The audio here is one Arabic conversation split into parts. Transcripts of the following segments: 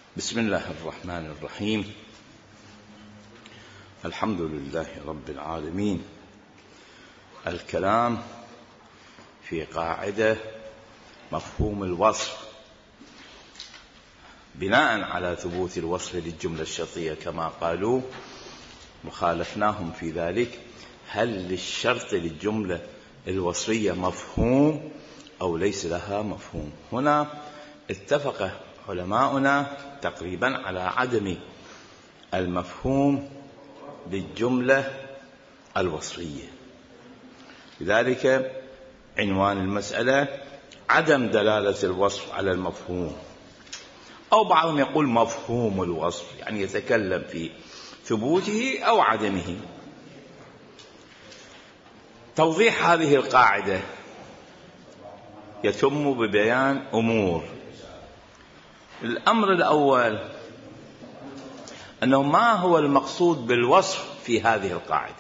بسم الله الرحمن الرحيم. الحمد لله رب العالمين. الكلام في قاعدة مفهوم الوصف بناء على ثبوت الوصف للجملة الشرطية كما قالوا، وخالفناهم في ذلك. هل للشرط للجملة الوصفية مفهوم أو ليس لها مفهوم؟ هنا اتفق علماؤنا تقريبا على عدم المفهوم للجملة الوصفية. لذلك عنوان المسألة عدم دلالة الوصف على المفهوم، أو بعضهم يقول مفهوم الوصف، يعني يتكلم في ثبوته أو عدمه. توضيح هذه القاعدة يتم ببيان أمور. الأمر الأول أنه ما هو المقصود بالوصف في هذه القاعدة؟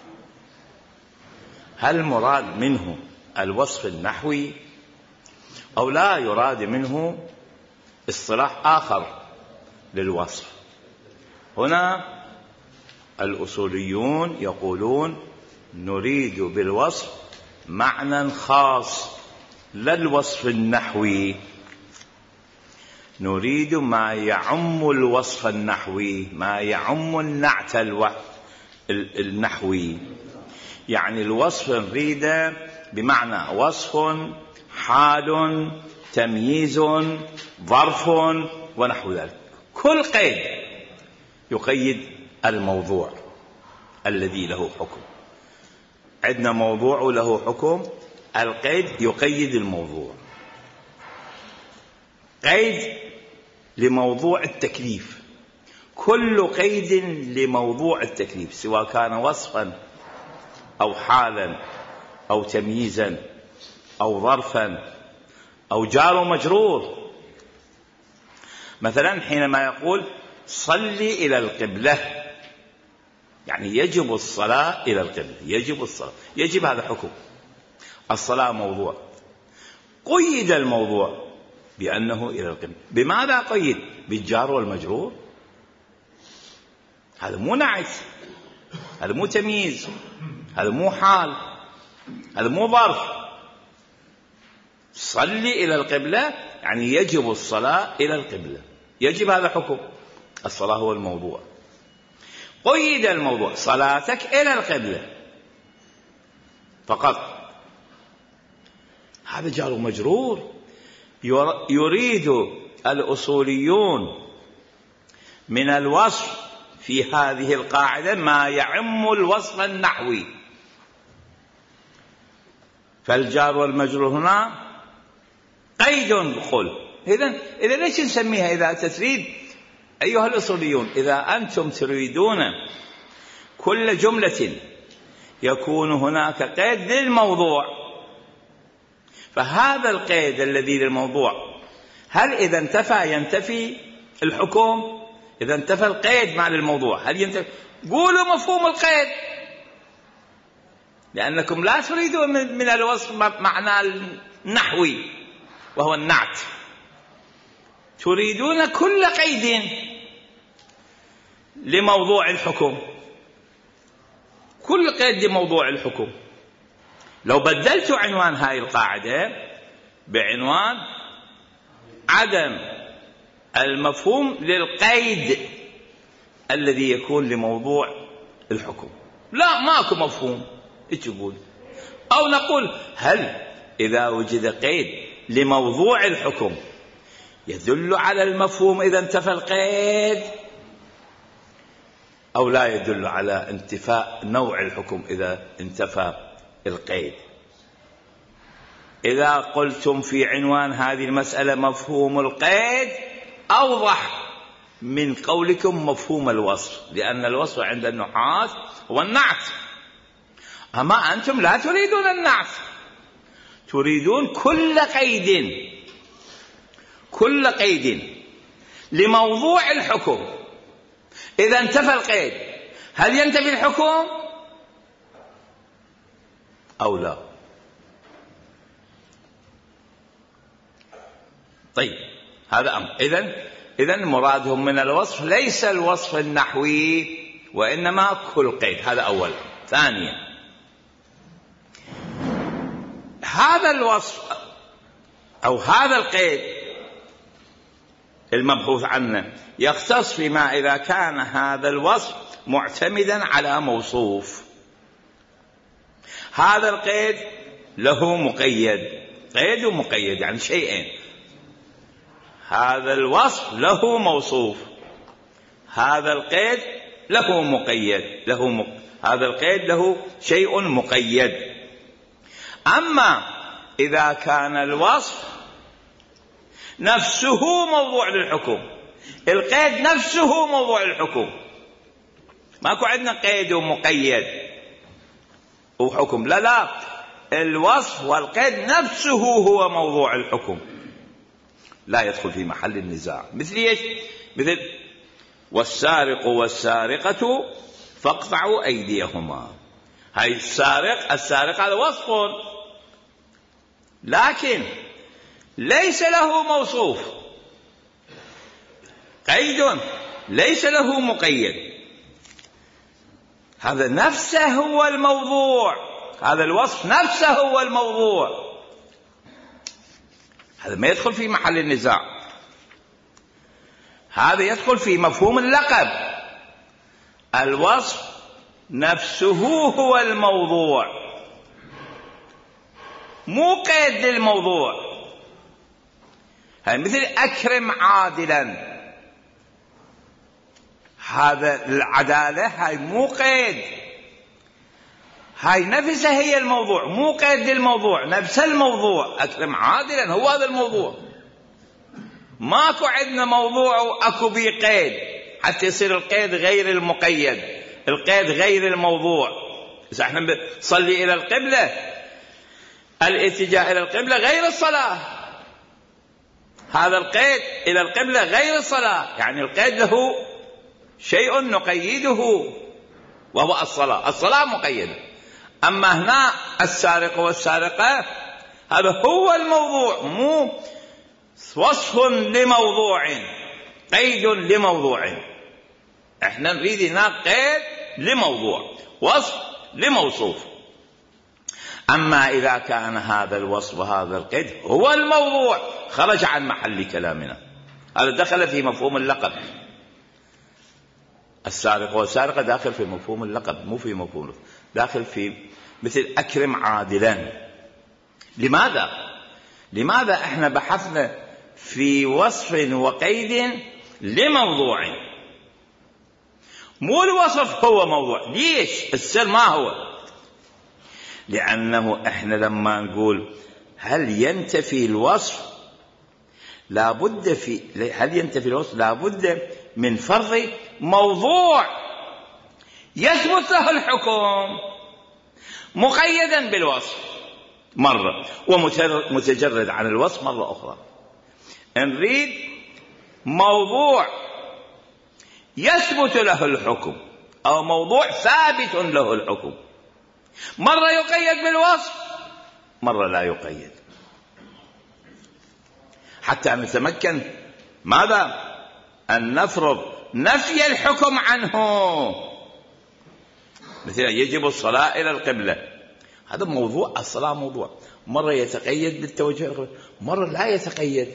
هل المراد منه الوصف النحوي أو لا يراد منه اصطلاح آخر للوصف؟ هنا الأصوليون يقولون نريد بالوصف معنى خاص لا الوصف النحوي، نريد ما يعم الوصف النحوي، ما يعم النعت النحوي. يعني الوصف نريده بمعنى وصف، حال، تمييز، ظرف ونحو ذلك. كل قيد يقيد الموضوع الذي له حكم. عندنا موضوع له حكم، القيد يقيد الموضوع. قيد لموضوع التكليف، كل قيد لموضوع التكليف سواء كان وصفا أو حالا أو تمييزا أو ظرفا أو جار ومجرور. مثلا حينما يقول صلي إلى القبلة، يعني يجب الصلاة إلى القبلة، يجب الصلاة، يجب هذا حكم. الصلاة موضوع، قيد الموضوع بأنه إلى القبلة. بماذا قيد؟ بالجار والمجرور. هذا مو نعت، هذا مو تمييز، هذا مو حال، هذا مو ظرف. صلي إلى القبلة يعني يجب الصلاة إلى القبلة، يجب هذا حكم. الصلاة هو الموضوع، قيد الموضوع صلاتك إلى القبلة فقط. هذا جار ومجرور. يريد الأصوليون من الوصف في هذه القاعدة ما يعم الوصف النحوي، فالجار والمجرور هنا قيد دخول. إذا ليش نسميها؟ إذا تريد أيها الأصوليون، إذا أنتم تريدون كل جملة يكون هناك قيد للموضوع، فهذا القيد الذي للموضوع هل إذا انتفى ينتفي الحكم؟ إذا انتفى القيد مع الموضوع هل ينتفي؟ قولوا مفهوم القيد، لأنكم لا تريدون من الوصف معنى النحوي وهو النعت، تريدون كل قيد لموضوع الحكم، كل قيد لموضوع الحكم. لو بدلت عنوان هاي القاعدة بعنوان عدم المفهوم للقيد الذي يكون لموضوع الحكم، لا ماكو مفهوم، ايش يقول؟ أو نقول هل إذا وجد قيد لموضوع الحكم يدل على المفهوم إذا انتفى القيد، أو لا يدل على انتفاء نوع الحكم إذا انتفى القيد؟ إذا قلتم في عنوان هذه المسألة مفهوم القيد أوضح من قولكم مفهوم الوصف، لأن الوصف عند النحاة هو النعت. أما أنتم لا تريدون النعت، تريدون كل قيد لموضوع الحكم. إذا انتفى القيد هل ينتفي الحكم أو لا؟ طيب هذا أمر. إذن مرادهم من الوصف ليس الوصف النحوي وإنما كل قيد. هذا أولا. ثانيا، هذا الوصف أو هذا القيد المبحوث عنه يختص فيما إذا كان هذا الوصف معتمدا على موصوف. هذا القيد له مقيد، قيد ومقيد يعني شيئين. هذا الوصف له موصوف، هذا القيد له مقيد، هذا القيد له شيء مقيد. أما إذا كان الوصف نفسه موضوع للحكم، القيد نفسه موضوع للحكم، ماكو عندنا قيد ومقيد وحكم، لا، الوصف والقيد نفسه هو موضوع الحكم، لا يدخل في محل النزاع. مثل ايش؟ مثل والسارق والسارقة فاقطعوا أيديهما. هاي السارق هذا وصف، لكن ليس له موصوف، قيد ليس له مقيد، هذا نفسه هو الموضوع، هذا الوصف نفسه هو الموضوع، هذا ما يدخل في محل النزاع. هذا يدخل في مفهوم اللقب، الوصف نفسه هو الموضوع، مو قيد للموضوع. هاي مثل أكرم عادلا، هذا العدالة هاي مو قيد، هاي نفسها هي الموضوع، مو قيد للموضوع، نفس الموضوع. أكرم عادلا هو هذا الموضوع، ماكو عندنا موضوع وأكو بيه قيد حتى يصير القيد غير المقيد، القيد غير الموضوع. إذا احنا نصلي إلى القبلة، الاتجاه إلى القبلة غير الصلاة، هذا القيد إلى القبلة غير الصلاة، يعني القيد له شيء نقيده وهو الصلاة مقيدة. أما هنا السارق والسارقة هذا هو الموضوع، مو وصف لموضوع، قيد لموضوع. احنا نريد هنا قيد لموضوع، وصف لموصوف. أما إذا كان هذا الوصف وهذا القيد هو الموضوع، خرج عن محل كلامنا، هذا دخل في مفهوم اللقب. السارق والسارقة داخل في مفهوم اللقب، مو في مفهوم، داخل في مثل أكرم عادلا. لماذا احنا بحثنا في وصف وقيد لموضوع، مو الوصف هو موضوع؟ ليش؟ السر ما هو؟ لأنه احنا لما نقول هل ينتفي الوصف لابد من فرض موضوع يثبت له الحكم مقيدا بالوصف مرة ومتجرد عن الوصف مرة أخرى. نريد موضوع يثبت له الحكم أو موضوع ثابت له الحكم، مرة يقيد بالوصف مرة لا يقيد، حتى نتمكن ماذا؟ أن نفرض نفي الحكم عنه. مثلا يجب الصلاة إلى القبلة، هذا موضوع، الصلاة موضوع، مرة يتقيد بالتوجه إلى القبلة مرة لا يتقيد.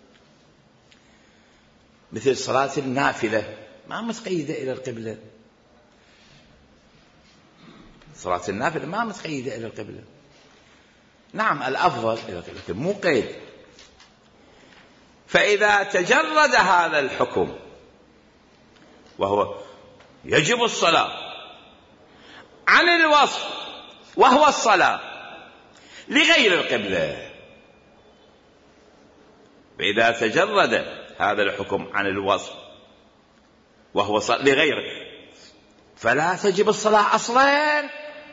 مثل صلاة النافلة ما متقيدة إلى القبلة، صلاة النافلة ما متقيدة إلى القبلة، نعم الأفضل إلى القبلة مو قيد. فإذا تجرد هذا الحكم وهو يجب الصلاة عن الوصف وهو الصلاة لغير القبلة، فإذا تجرد هذا الحكم عن الوصف وهو لغير، فلا تجب الصلاة أصلا،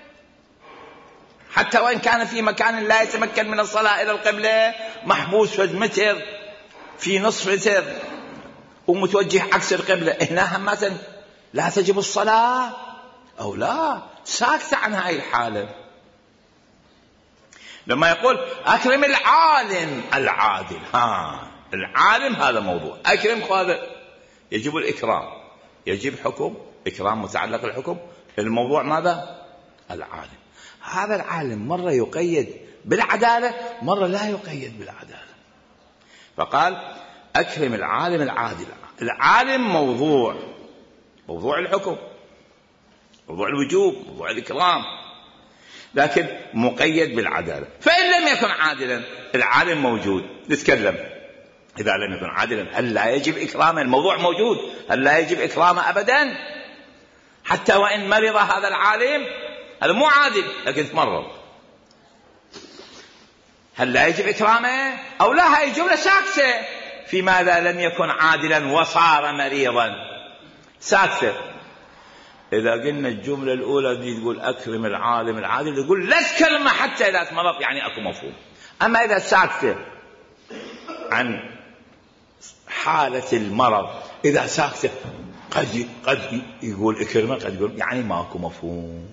حتى وإن كان في مكان لا يتمكن من الصلاة إلى القبلة، محبوس في متر، في نصف متر، ومتوجه عكس القبلة، هنا همة لا تجب الصلاة أو لا، ساكت عن هاي الحالة. لما يقول أكرم العالم العادل، العالم هذا موضوع، أكرم هذا يجب الإكرام، يجب حكم إكرام متعلق الحكم. الموضوع ماذا؟ العالم. هذا العالم مرة يقيد بالعدالة، مرة لا يقيد بالعدالة. فقال أكرم العالم العادل. العالم موضوع الحكم، موضوع الوجوب، موضوع الإكرام، لكن مقيد بالعدالة. فإن لم يكن عادلا، العالم موجود، نتكلم إذا لم يكن عادلا هل لا يجب إكرامه؟ الموضوع موجود، هل لا يجب إكرامه أبدا؟ حتى وإن مرض هذا العالم، هذا مو عادل لكن تمرض، هل لا يجب إكرامه أو لا؟ هاي جملة ساكتة في ماذا لم يكن عادلا وصار مريضا، ساكتة. إذا قلنا الجملة الأولى دي تقول أكرم العالم العادل، تقول لا تكلمه حتى إذا تمرض، يعني أكو مفهوم. أما إذا ساكتة عن حالة المرض، إذا ساكتة قد يقول اكرمه، قد يقول، يعني ماكو مفهوم.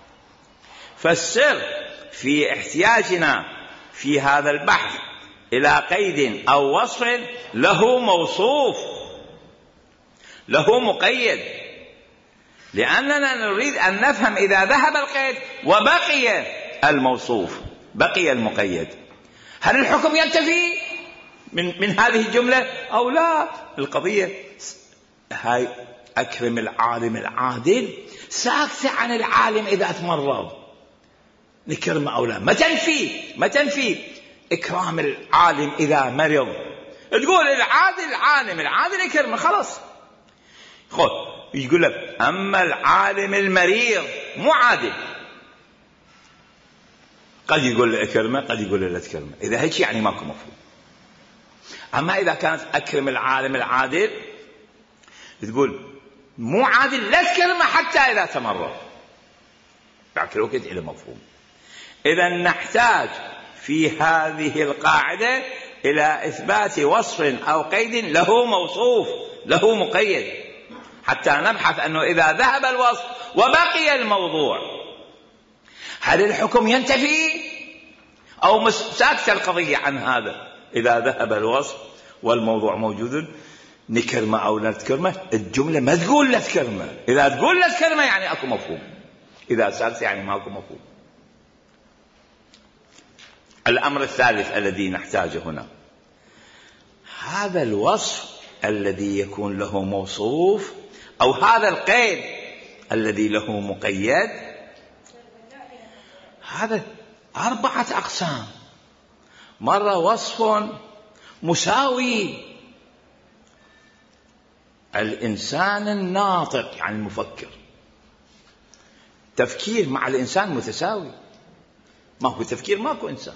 فالسر في احتياجنا في هذا البحث إلى قيد أو وصف له موصوف، له مقيد، لأننا نريد أن نفهم إذا ذهب القيد وبقي الموصوف، بقي المقيد، هل الحكم ينتفي من هذه الجملة أو لا؟ القضية هاي أكرم العالم العادل ساكتة عن العالم إذا تمرض، نكرمه أو لا. ما تنفي إكرام العالم إذا مرض، تقول العالم العادل يكرمه، خلاص. خذ يقول لك أما العالم المريض مو عادل، قد يقول له اكرمه، قد يقول له لا تكرمه، إذا هيك يعني ماكو مفهوم. أما إذا كانت أكرم العالم العادل، تقول مو عادل لا تكرمه حتى إذا تمرض، بعد الوقت إلى مفهوم. إذا نحتاج في هذه القاعدة إلى إثبات وصف أو قيد له موصوف، له مقيد، حتى نبحث أنه إذا ذهب الوصف وبقي الموضوع هل الحكم ينتفي أو ساكت القضية عن هذا؟ إذا ذهب الوصف والموضوع موجود، نكرمه أو لا تكرمه، الجملة ما تقول لا تكرمه، إذا تقول لا تكرمه يعني أكو مفهوم، إذا ساكت يعني ما أكو مفهوم. الأمر الثالث الذي نحتاجه هنا، هذا الوصف الذي يكون له موصوف أو هذا القيد الذي له مقيد، هذا 4 أقسام. مرة وصف مساوي، الإنسان الناطق يعني المفكر، تفكير مع الإنسان متساوي، ماكو تفكير ماكو إنسان،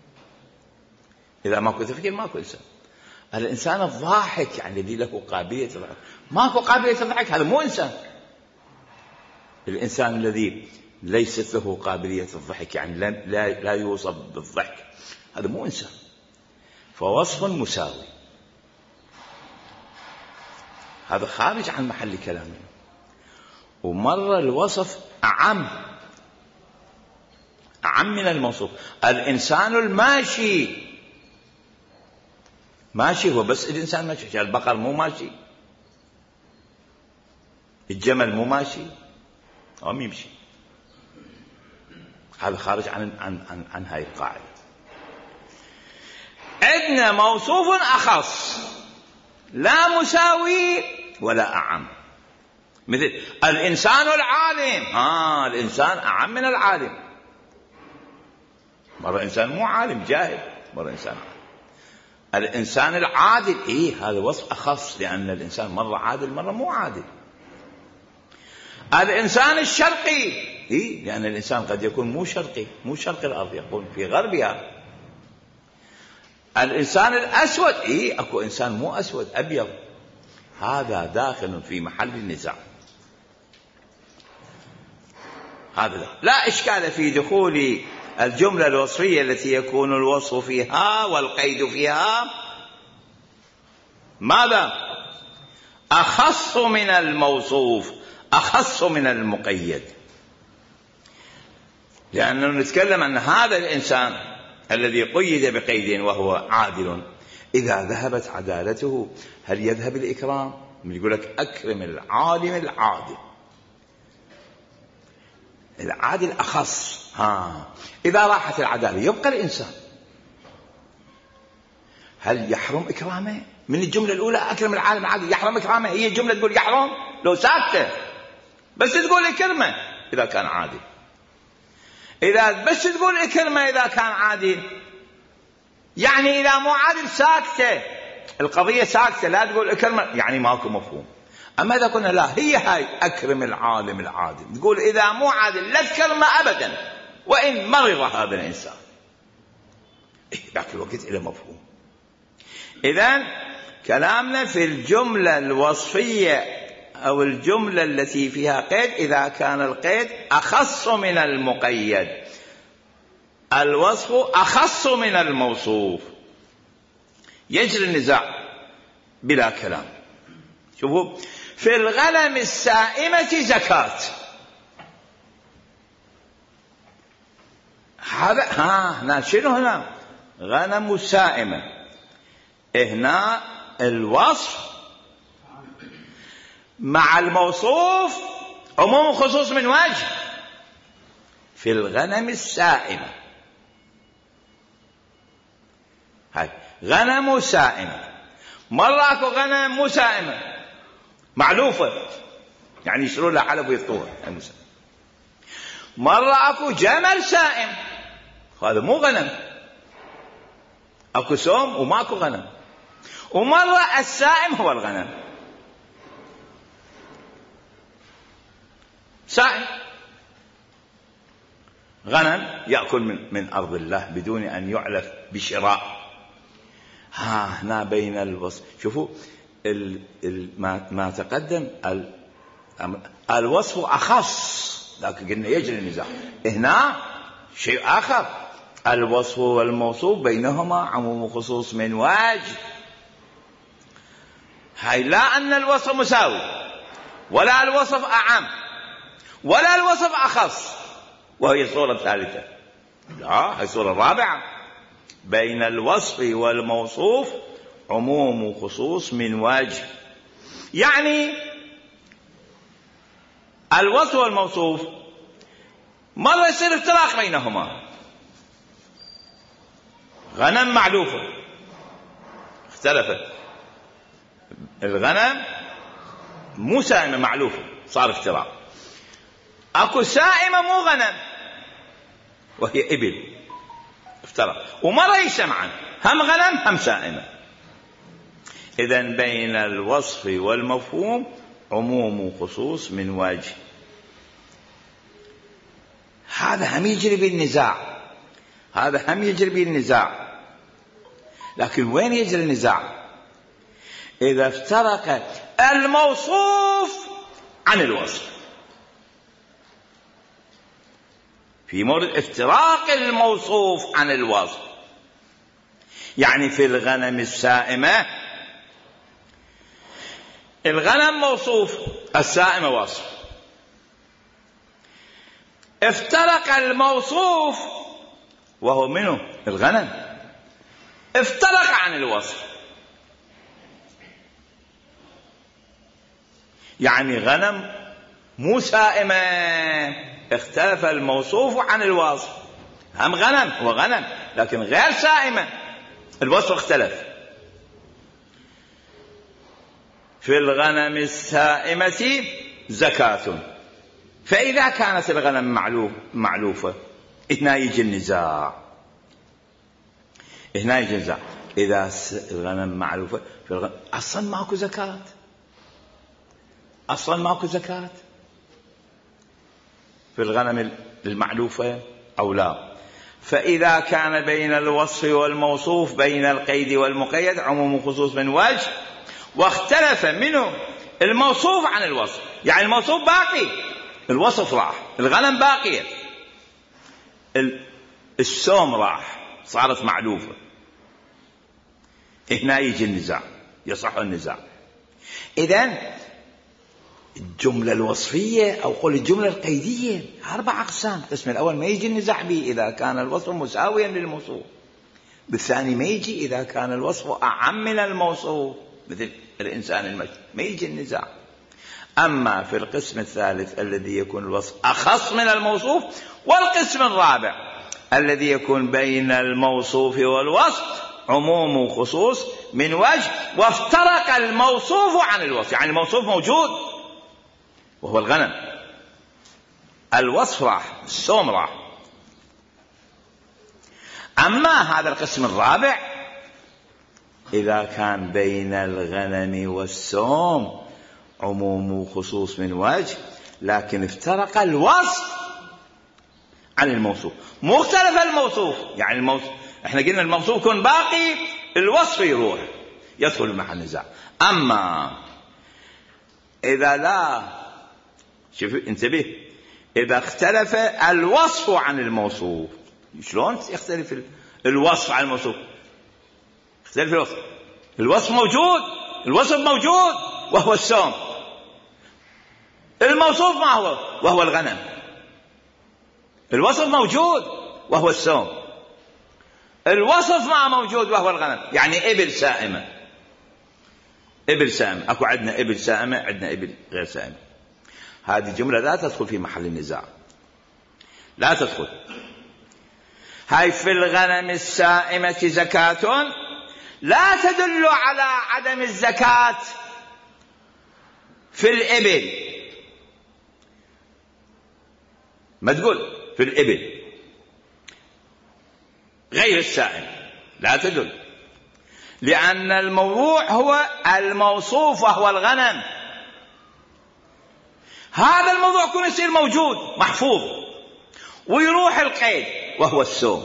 إذا ماكو تفكير ماكو إنسان. الإنسان الضاحك يعني الذي له قابلية الضحك، ماكو قابلية الضحك، هذا مو إنسان. الإنسان الذي ليست له قابلية الضحك يعني لا يوصف بالضحك، هذا مو إنسان. فوصف مساوي هذا خارج عن محل كلامنا. ومرة الوصف أعم من الموصوف. الإنسان الماشي، ماشي هو بس الإنسان ماشي، البقر مو ماشي، الجمل مو ماشي أو يمشي، هذا خارج عن هاي القاعدة. عندنا موصوف أخص، لا مساوي ولا أعم، مثل الإنسان العالم، الإنسان أعم من العالم، مرة إنسان مو عالم جاهل، مرة إنسان عالم. الإنسان العادل هذا وصف أخص، لأن الإنسان مرة عادل مرة مو عادل. الإنسان الشرقي لأن الإنسان قد يكون مو شرقي، مو شرق الأرض، يكون في غربها. الإنسان الأسود أكو إنسان مو أسود، أبيض، هذا داخل في محل النزاع. هذا لا إشكال في دخول الجملة الوصفية التي يكون الوصف فيها والقيد فيها ماذا؟ أخص من الموصوف، أخص من المقيد، لأننا نتكلم أن هذا الإنسان الذي قيد بقيد وهو عادل، إذا ذهبت عدالته هل يذهب الإكرام؟ يقول لك أكرم العالم العادل. العادل أخص. إذا راحت العدالة يبقى الإنسان، هل يحرم إكرامه؟ من الجملة الأولى أكرم العالم العادل يحرم إكرامه، هي الجملة تقول يحرم لو ساكتة، بس تقول إكرمه إذا كان عادل. إذا بس تقول إكرمه إذا كان عادل، يعني إذا مو عادل ساكتة، القضية ساكتة، لا تقول إكرمه، يعني ماكو مفهوم. أما إذا قلنا لا، هي هاي أكرم العالم العادل، تقول إذا مو عادل لا تكرمه أبدا وإن مرض هذا الإنسان، ذاك الوقت إلى مفهوم. إذن كلامنا في الجملة الوصفية أو الجملة التي فيها قيد إذا كان القيد أخص من المقيد، الوصف أخص من الموصوف، يجري النزاع بلا كلام. شوفوا، في الغنم السائمة زكاة، هذا هنا شنو؟ هنا غنم سائمة، هنا الوصف مع الموصوف عموم خصوص من وجه. في الغنم السائمة، هاي غنم سائمة، مرة اكو غنم مو سائمة معلوفة، يعني يشترون لها حلب ويطوها، مرة اكو جمل سائم، هذا مو غنم، اكو سوم وماكو غنم، ومرة السائم هو الغنم، سائم غنم يأكل من أرض الله بدون أن يعلف بشراء. هنا بين الوصف، شوفوا ما تقدم الوصف أخص، لكن قلنا يجري النزاع. هنا شيء آخر، الوصف والموصوف بينهما عموم خصوص من وجه. هاي لا أن الوصف مساوي، ولا الوصف أعم، ولا الوصف أخص، وهي صورة ثالثة، لا، هي صورة رابعة. بين الوصف والموصوف عموم خصوص من وجه، يعني الوصف والموصوف مرة يصير افتراق بينهما. غنم معلوفة اختلفت، الغنم مو سائمة معلوفة صار افتراق. اكو سائمة مو غنم وهي إبل افترق، ومرة يجتمعان هم غنم هم سائمة. إذن بين الوصف والمفهوم عموم خصوص من وجه. هذا هم يجري بالنزاع، هذا هم يجري بالنزاع، لكن وين يجري النزاع؟ إذا افترق الموصوف عن الوصف، في مورد افتراق الموصوف عن الوصف. يعني في الغنم السائمة الغنم موصوف، السائمة وصف، افترق الموصوف وهو منه الغنم، افترق عن الوصف. يعني غنم مو سائمة، اختلف الموصوف عن الوصف، هم غنم هو غنم لكن غير سائمة، الوصف اختلف. في الغنم السائمة زكاة، فإذا كانت الغنم معلوفة هنا يجي النزاع، هنا يجي النزاع. إذا الغنم معلوفة في الغنم أصلا ماكو زكاة، أصلا ماكو زكاة في الغنم المعلوفة أو لا. فإذا كان بين الوصف والموصوف بين القيد والمقيد عموم خصوص من وجه، واختلف منه الموصوف عن الوصف، يعني الموصوف باقي، الوصف راح، الغنم باقية، السوم راح صارت معلوفة، هنا يجي النزاع، يصح النزاع. إذن الجملة الوصفية أو قول الجملة القيدية 4 أقسام. القسم الأول ما يجي النزاع به إذا كان الوصف مساويا للموصوف، بالثاني ما يجي إذا كان الوصف أعم من الموصوف مثل الإنسان المشي، ما يجي النزاع. أما في القسم الثالث الذي يكون الوصف أخص من الموصوف، والقسم الرابع الذي يكون بين الموصوف والوصف عموم وخصوص من وجه، وافترق الموصوف عن الوصف. يعني الموصوف موجود وهو الغنم، الوصف راح، السوم راح. أما هذا القسم الرابع إذا كان بين الغنم والسوم عموم وخصوص من وجه، لكن افترق الوصف عن الموصوف، مختلف الموصوف. يعني احنا قلنا الموصوف يكون باقي، الوصف يروح يدخل مع النزاع. أما إذا لا، شوف انتبه، إذا اختلف الوصف عن الموصوف. شلون يختلف الوصف عن الموصوف؟ يختلف الوصف. الوصف موجود، الوصف موجود وهو السوم. الموصوف ما هو؟ وهو الغنم. الوصف موجود وهو السوم، الوصف ما موجود وهو الغنم. يعني إبل سائمة، إبل سائمة، أكو عندنا إبل سائمة، عندنا إبل غير سائمة. هذه جملة لا تدخل في محل النزاع، لا تدخل. هاي في الغنم السائمة زكاة لا تدل على عدم الزكاة في الإبل، ما تقول في الإبل غير السائم، لا تدل، لأن الموضوع هو الموصوف وهو الغنم. هذا الموضوع يكون يصير موجود محفوظ ويروح القيد وهو السوم.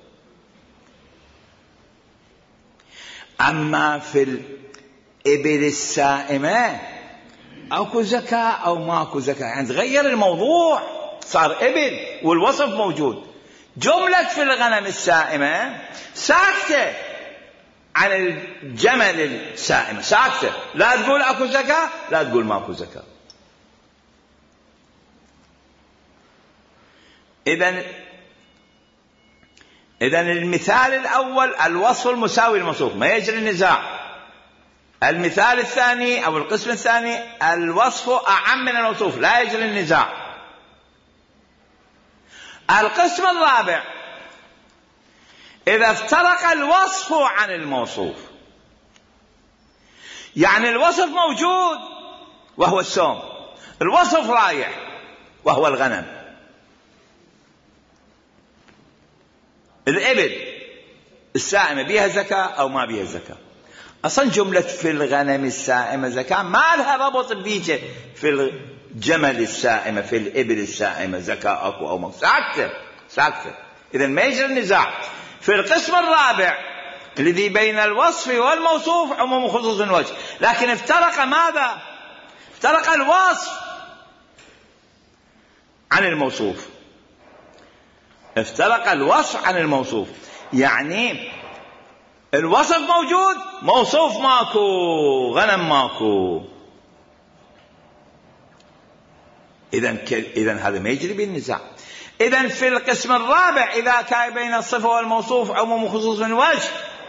أما في الإبل السائمة أكو زكاة أو ماكو زكاة، يعني تغير الموضوع، صار إبل والوصف موجود. جملة في الغنم السائمة ساكتة عن الجمل السائمة، ساكتة، لا تقول أكو زكاة لا تقول ماكو زكاة. إذن المثال الأول الوصف المساوي للموصوف ما يجري النزاع. المثال الثاني أو القسم الثاني الوصف أعم من الموصوف، لا يجري النزاع. القسم الرابع إذا افترق الوصف عن الموصوف، يعني الوصف موجود وهو السوم، الوصف رايح وهو الغنم. الإبل السائمة بيها زكاة أو ما بيها زكاة؟ أصلا جملة في الغنم السائمة زكاة ما لها ربط بيجة في الجمل السائمة، في الإبل السائمة زكاة أكو أو ما، ساكتة. إذن ما يجري النزاع. في القسم الرابع الذي بين الوصف والموصوف عموم خصوص الوجه، لكن افترق ماذا؟ افترق الوصف عن الموصوف، افترق الوصف عن الموصوف. يعني الوصف موجود، موصوف ماكو، غنم ماكو. إذن هذا ما يجري بالنزاع. إذن في القسم الرابع إذا كان بين الصفة والموصوف عموم خصوص من وجه،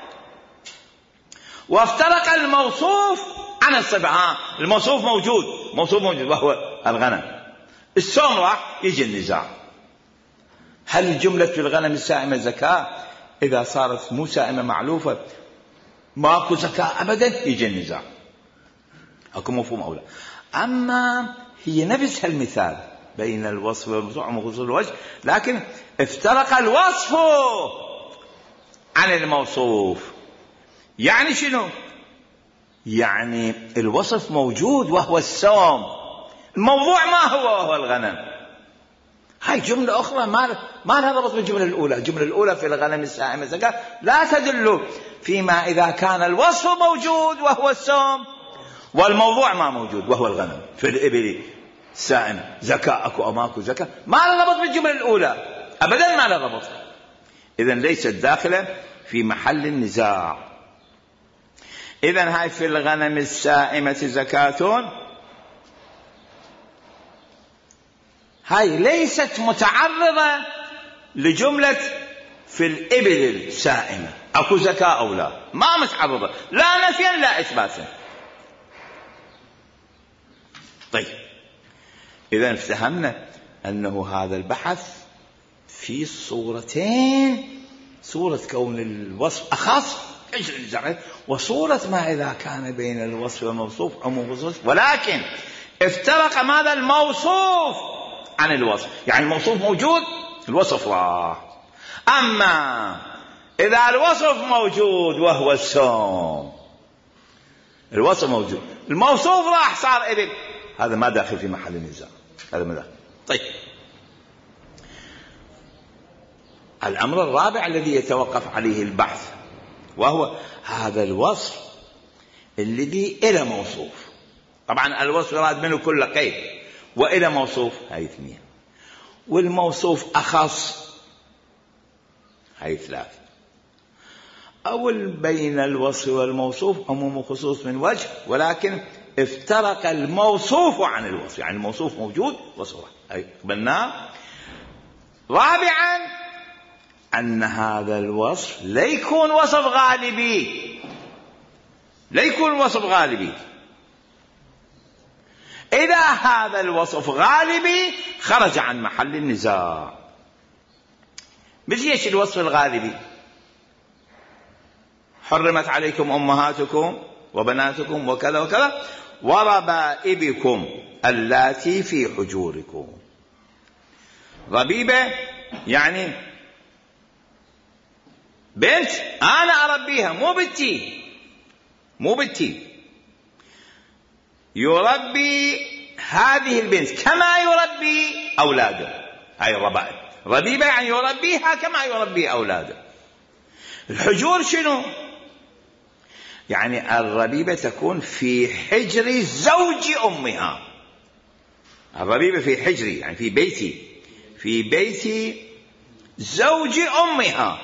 وافترق الموصوف عن الصفة، الموصوف موجود وهو الغنم، السوم راح، يجي النزاع. هل الجملة في الغنم السائمة زكاة؟ إذا صارت مو سائمة معلوفة ماكو زكاة أبدا، يجي النزاع. أكو مفهوم أو لا؟ أما هي نفس المثال بين الوصف والموصوف عموم خصوص الوجه، لكن افترق الوصف عن الموصوف. يعني شنو؟ يعني الوصف موجود وهو السوم، الموضوع ما هو وهو الغنم. هاي جملة أخرى ما لها ربط بالجملة الأولى. الجملة الأولى في الغنم السائمة زكاة لا تدل فيما إذا كان الوصف موجود وهو السوم والموضوع ما موجود وهو الغنم. في الإبل السائمة زكاة أكو أو ماكو زكاة ما لها ربط بالجملة الأولى أبدا، ما لها ربط. إذن ليست داخلة في محل النزاع. إذن هاي في الغنم السائمة زكاة، هاي ليست متعرضة لجملة في الإبل السائمة أكو زكاة أو لا؟ ما متعرضة لا نفيا لا إثباتا. طيب إذا افتهمنا أنه هذا البحث في صورتين: صورة كون الوصف أخص وصورة ما إذا كان بين الوصف والموصوف عموم خصوص، ولكن افترق ماذا؟ الموصوف عن الوصف. يعني الموصوف موجود الوصف راح. أما إذا الوصف موجود وهو السوم، الوصف موجود الموصوف راح صار إبل، هذا ما داخل في محل النزاع، هذا ما داخل. طيب الأمر الرابع الذي يتوقف عليه البحث وهو هذا الوصف الذي إلى موصوف. طبعا الوصف يراد منه كل قيد، وإلى موصوف هاي 2، والموصوف أخص هاي 3. أو بين الوصف والموصوف عموم خصوص من وجه، ولكن افترق الموصوف عن الوصف، يعني الموصوف موجود وصفه هاي قبلناه. رابعا أن هذا الوصف لا يكون وصف غالبي، لا يكون وصف غالبي. إذا هذا الوصف غالبي خرج عن محل النزاع. مثل ايش الوصف الغالبي؟ حرمت عليكم أمهاتكم وبناتكم وكذا وكذا وربائبكم اللاتي في حجوركم. ربيبة يعني بنت أنا أربيها، مو بنتي. يربي هذه البنت كما يربي أولاده، هاي الربائب. ربيبة يعني يربيها كما يربي أولاده. الحجور شنو؟ يعني الربيبة تكون في حجر زوج أمها. الربيبة في حجري يعني في بيت زوج أمها.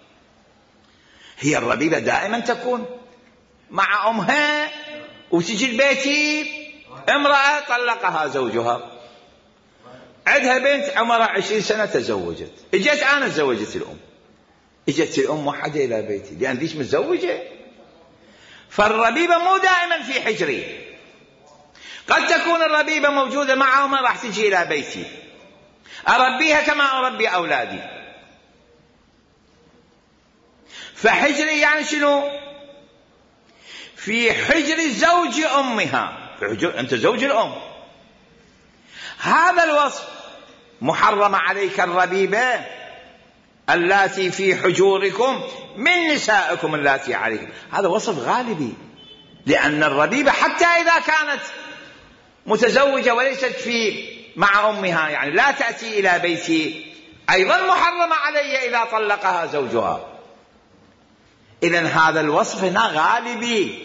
هي الربيبة دائما تكون مع أمها، وتجي البيت امرأة طلقها زوجها، عندها بنت عمرها 20 سنة تزوجت، اجت أنا تزوجت الأم، اجت الأم وحدة إلى بيتي لأن ليش متزوجة. فالربيبة مو دائما في حجري، قد تكون الربيبة موجودة مع أمها راح تجي إلى بيتي أربيها كما أربي أولادي. فحجري يعني شنو؟ في حجر زوج أمها، في حجر أنت زوج الأم. هذا الوصف محرم عليك الربيبة اللاتي في حجوركم من نسائكم اللاتي عليكم. هذا وصف غالبي، لأن الربيبة حتى إذا كانت متزوجة وليست في مع أمها يعني لا تأتي إلى بيتي، أيضا محرم علي إذا طلقها زوجها. إذن هذا الوصف هنا غالبي.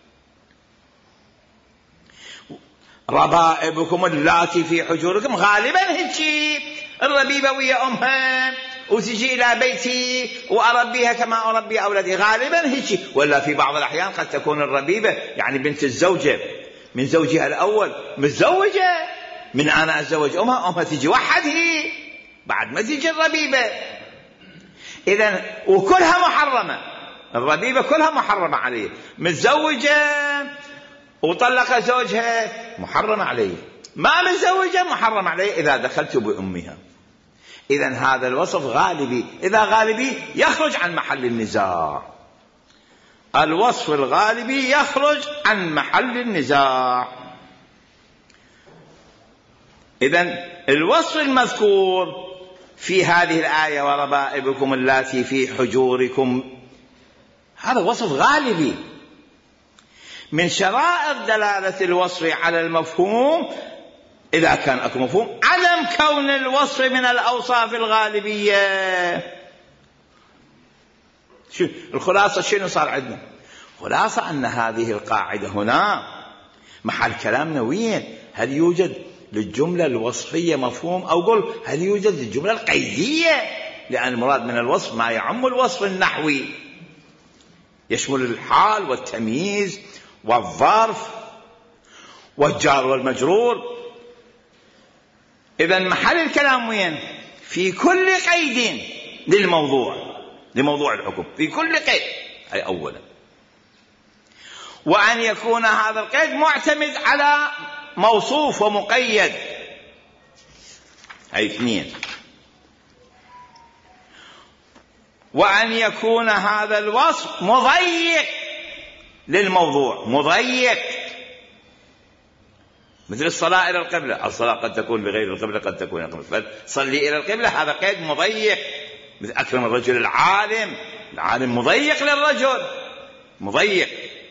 ربائبكم اللاتي في حجوركم غالبا هيك الربيبة ويا أمها وتجي إلى بيتي وأربيها كما أربي أولادي، غالبا هيك. ولا في بعض الأحيان قد تكون الربيبة يعني بنت الزوجة من زوجها الأول متزوجة، من أنا أتزوج أمها تجي وحد هي بعد ما تجي الربيبة. إذن وكلها محرمة، الربيبة كلها محرمة عليه. متزوجة وطلق زوجها محرم عليه، ما متزوجة محرم عليه إذا دخلت بأمها. إذن هذا الوصف غالبي، إذا غالبي يخرج عن محل النزاع. الوصف الغالبي يخرج عن محل النزاع. إذن الوصف المذكور في هذه الآية وربائبكم اللاتي في حجوركم هذا وصف غالبي. من شرائط دلالة الوصف على المفهوم إذا كان أكو مفهوم عدم كون الوصف من الأوصاف الغالبية. الخلاصة شنو صار عندنا؟ خلاصة أن هذه القاعدة هنا محل كلامنا وين؟ هل يوجد للجملة الوصفية مفهوم، أو قل هل يوجد للجملة القيدية؟ لأن المراد من الوصف ما يعم الوصف النحوي، يشمل الحال والتمييز والظرف والجار والمجرور. إذن محل الكلام وين؟ في كل قيد للموضوع. لموضوع الحكم في كل قيد. أي أولا. وأن يكون هذا القيد معتمد على موصوف ومقيد. أي اثنين. وأن يكون هذا الوصف مضيق للموضوع، مضيق، مثل الصلاة إلى القبلة. الصلاة قد تكون بغير القبلة، قد تكون إلى القبلة، فصلي إلى القبلة هذا قيد مضيق. مثل أكرم الرجل العالم، العالم مضيق للرجل، مضيق.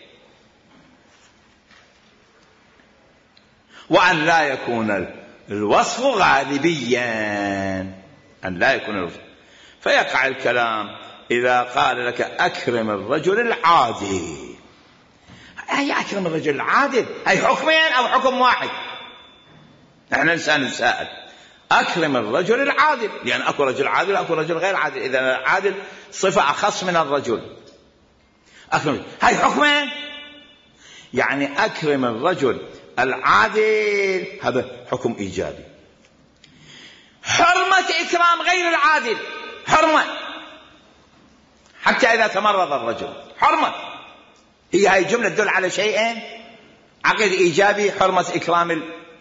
وأن لا يكون الوصف غالبيا، أن لا يكون الوصف. فيقع الكلام إذا قال لك أكرم الرجل العادل. أي أكرم الرجل العادل، أي حكمين أو حكم واحد؟ نحن نسأل أكرم الرجل العادل، لأن أكو رجل عادل وأكو رجل غير عادل. إذا العادل صفة أخص من الرجل. أكرم، هاي حكمين، يعني أكرم الرجل العادل هذا حكم إيجابي. حرمة إكرام غير العادل، حرمة، حتى إذا تمرض الرجل، حرمة. هاي الجملة تدل على شيئين: عقد إيجابي، حرمة إكرام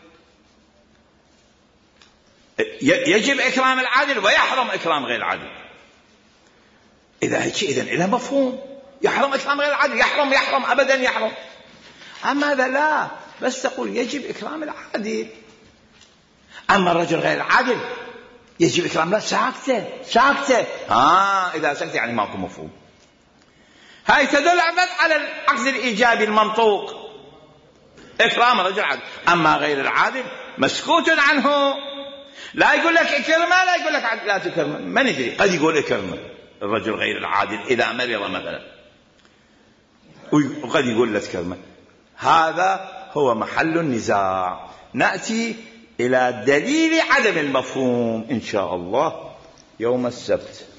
يجب إكرام العادل ويحرم إكرام غير العادل. إذا هيك إذن إلى مفهوم، يحرم إكرام غير العادل، يحرم أبدا يحرم. أما هذا لا، بس تقول يجب إكرام العادل. أما الرجل غير العادل يجب إكرام، لا، ساكتة. إذا سكت يعني ماكو مفهوم. هاي تدل على العقد الإيجابي المنطوق، إكرام الرجل العادل. أما غير العادل مسكوت عنه، لا يقول لك إكرمه، لا يقول لك لا تكرمه، ما ندري، قد يقول إكرمه الرجل غير العادل إذا مرض مثلا، وقد يقول لا تكرمه. هذا هو محل النزاع. نأتي إلى دليل عدم المفهوم إن شاء الله يوم السبت.